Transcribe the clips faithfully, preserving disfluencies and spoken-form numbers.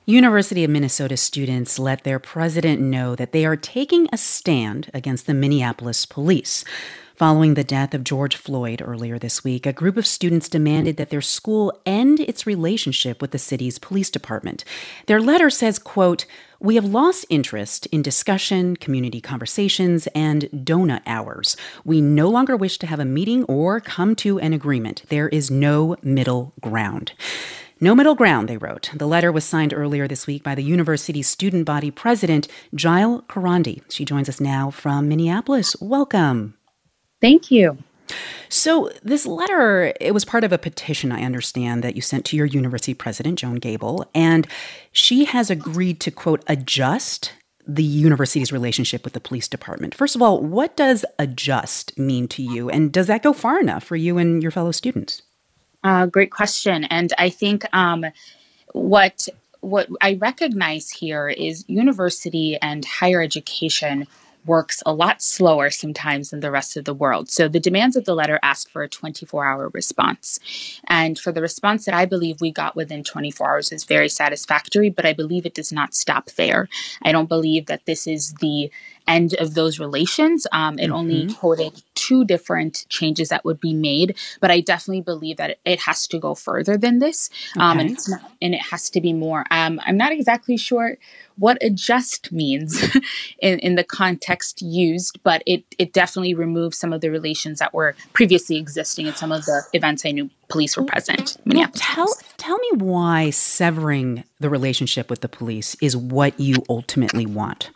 University of Minnesota students let their president know that they are taking a stand against the Minneapolis police. Following the death of George Floyd earlier this week, a group of students demanded that their school end its relationship with the city's police department. Their letter says, quote, "We have lost interest in discussion, community conversations, and donut hours. We no longer wish to have a meeting or come to an agreement. There is no middle ground." No middle ground, they wrote. The letter was signed earlier this week by the university's student body president, Jael Kurandi. She joins us now from Minneapolis. Welcome. Thank you. So this letter, it was part of a petition, I understand, that you sent to your university president, Joan Gable, and she has agreed to, quote, adjust the university's relationship with the police department. First of all, what does adjust mean to you, and does that go far enough for you and your fellow students? Uh, great question. And I think um, what what I recognize here is university and higher education works a lot slower sometimes than the rest of the world. So the demands of the letter ask for a twenty-four hour response. And for the response that I believe we got within twenty-four hours is very satisfactory, but I believe it does not stop there. I don't believe that this is the end of those relations. Um, it mm-hmm. only quoted two different changes that would be made, but I definitely believe that it, it has to go further than this. Um, okay. and, it's not, and it has to be more. Um, I'm not exactly sure what adjust means in, in the context used, but it, it definitely removes some of the relations that were previously existing in some of the events I knew police were present. Well, tell, tell me why severing the relationship with the police is what you ultimately want.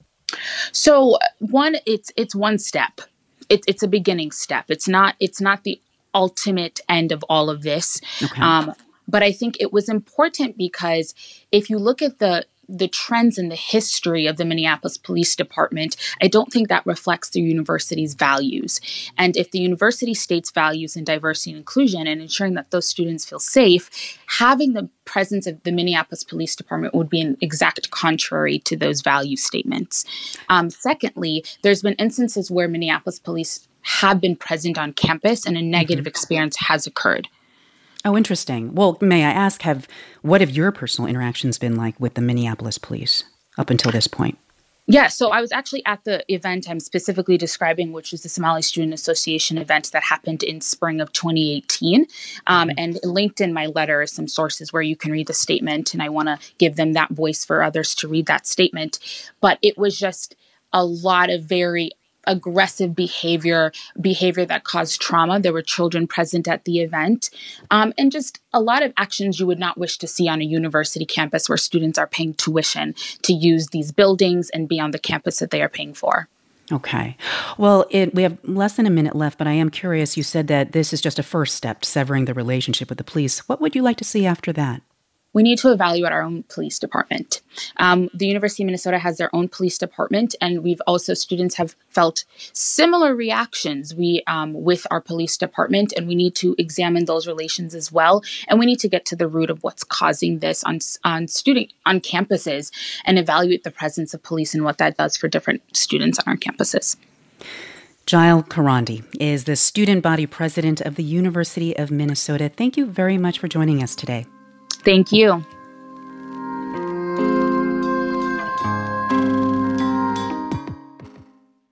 So one, it's it's one step. It's it's a beginning step. It's not it's not the ultimate end of all of this. Okay. Um, but I think it was important because if you look at the the trends in the history of the Minneapolis Police Department, I don't think that reflects the university's values. And if the university states values in diversity and inclusion and ensuring that those students feel safe, having the presence of the Minneapolis Police Department would be an exact contrary to those value statements. Um, secondly, there's been instances where Minneapolis police have been present on campus and a negative mm-hmm. experience has occurred. Oh, interesting. Well, may I ask, have what have your personal interactions been like with the Minneapolis police up until this point? Yeah, so I was actually at the event I'm specifically describing, which was the Somali Student Association event that happened in spring of twenty eighteen. Um, mm-hmm. And linked in my letter are some sources where you can read the statement, and I want to give them that voice for others to read that statement. But it was just a lot of very aggressive behavior, behavior that caused trauma. There were children present at the event, um, and just a lot of actions you would not wish to see on a university campus where students are paying tuition to use these buildings and be on the campus that they are paying for. Okay. Well, it, we have less than a minute left, but I am curious. You said that this is just a first step, severing the relationship with the police. What would you like to see after that? We need to evaluate our own police department. Um, the University of Minnesota has their own police department, and we've also, students have felt similar reactions we um, with our police department, and we need to examine those relations as well. And we need to get to the root of what's causing this on on student on campuses and evaluate the presence of police and what that does for different students on our campuses. Jael Kurandi is the student body president of the University of Minnesota. Thank you very much for joining us today. Thank you.